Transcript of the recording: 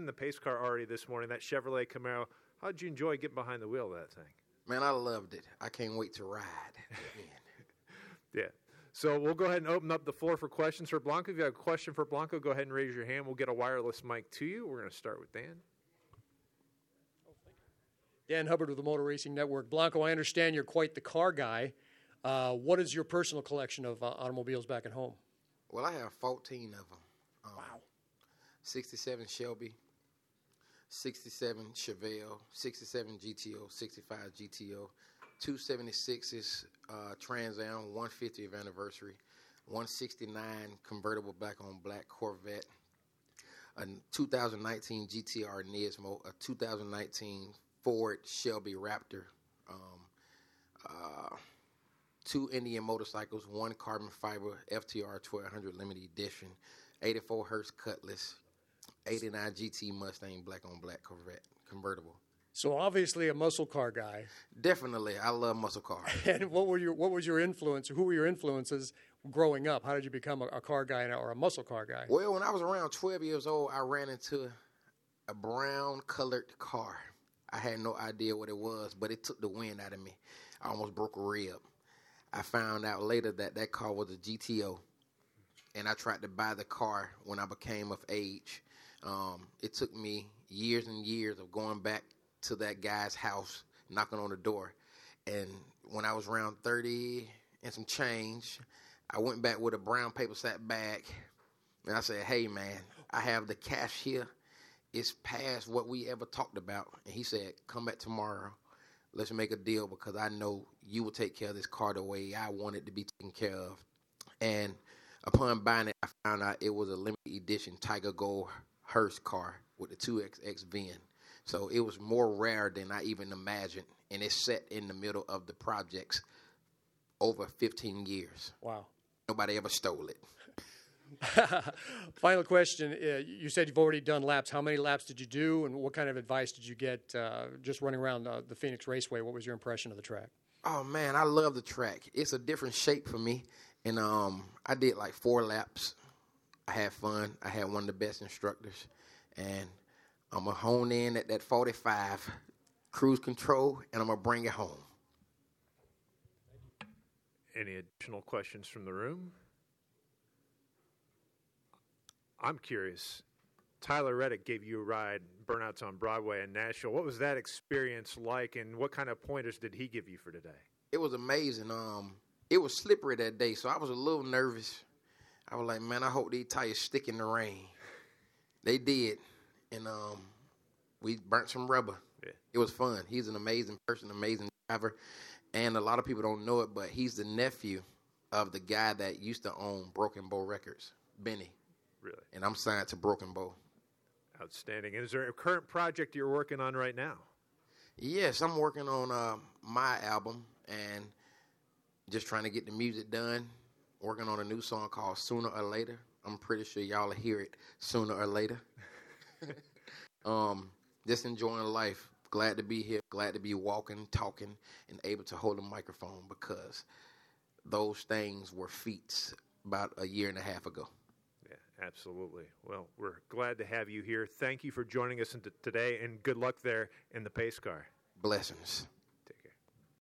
in the pace car already this morning, that Chevrolet Camaro. How did you enjoy getting behind the wheel of that thing? Man, I loved it. I can't wait to ride again. Yeah. So we'll go ahead and open up the floor for questions for Blanco. If you have a question for Blanco, go ahead and raise your hand. We'll get a wireless mic to you. We're going to start with Dan. Dan Hubbard with the Motor Racing Network. Blanco, I understand you're quite the car guy. What is your personal collection of automobiles back at home? Well, I have 14 of them. Wow. 67 Shelby, 67 Chevelle, 67 GTO, 65 GTO, 276s Trans Am, 150th anniversary, 169 convertible black on black Corvette, a 2019 GTR Nismo, a 2019 Ford Shelby Raptor, 2 Indian motorcycles, 1 carbon fiber FTR 1200 limited edition, 84 Hertz Cutlass, 89 GT Mustang black on black Corvette convertible. So obviously a muscle car guy. Definitely, I love muscle cars. And what was your influence? Who were your influences growing up? How did you become a car guy or a muscle car guy? Well, when I was around 12 years old, I ran into a brown colored car. I had no idea what it was, but it took the wind out of me. I almost broke a rib. I found out later that that car was a GTO, and I tried to buy the car when I became of age. It took me years and years of going back to that guy's house, knocking on the door. And when I was around 30 and some change, I went back with a brown paper sack bag, and I said, hey, man, I have the cash here. It's past what we ever talked about. And he said, come back tomorrow. Let's make a deal because I know you will take care of this car the way I want it to be taken care of. And upon buying it, I found out it was a limited edition Tiger Gold Hearst car with the 2XX VIN. So it was more rare than I even imagined. And it's set in the middle of the projects over 15 years. Wow. Nobody ever stole it. Final question. You said you've already done laps. How many laps did you do, and what kind of advice did you get just running around the Phoenix Raceway? What was your impression of the track? Oh, man, I love the track. It's a different shape for me. And I did like 4 laps. I had fun. I had one of the best instructors. And I'm going to hone in at that 45 cruise control, and I'm going to bring it home. Any additional questions from the room? I'm curious. Tyler Reddick gave you a ride, Burnouts on Broadway in Nashville. What was that experience like, and what kind of pointers did he give you for today? It was amazing. It was slippery that day, so I was a little nervous. I was like, man, I hope these tires stick in the rain. They did, and we burnt some rubber. Yeah. It was fun. He's an amazing person, amazing driver, and a lot of people don't know it, but he's the nephew of the guy that used to own Broken Bow Records, Benny. Really? And I'm signed to Broken Bow. Outstanding. And is there a current project you're working on right now? Yes, I'm working on my album and just trying to get the music done. Working on a new song called Sooner or Later. I'm pretty sure y'all will hear it sooner or later. Just enjoying life. Glad to be here. Glad to be walking, talking, and able to hold a microphone because those things were feats about a year and a half ago. Absolutely. Well, we're glad to have you here. Thank you for joining us today, and good luck there in the pace car. Blessings.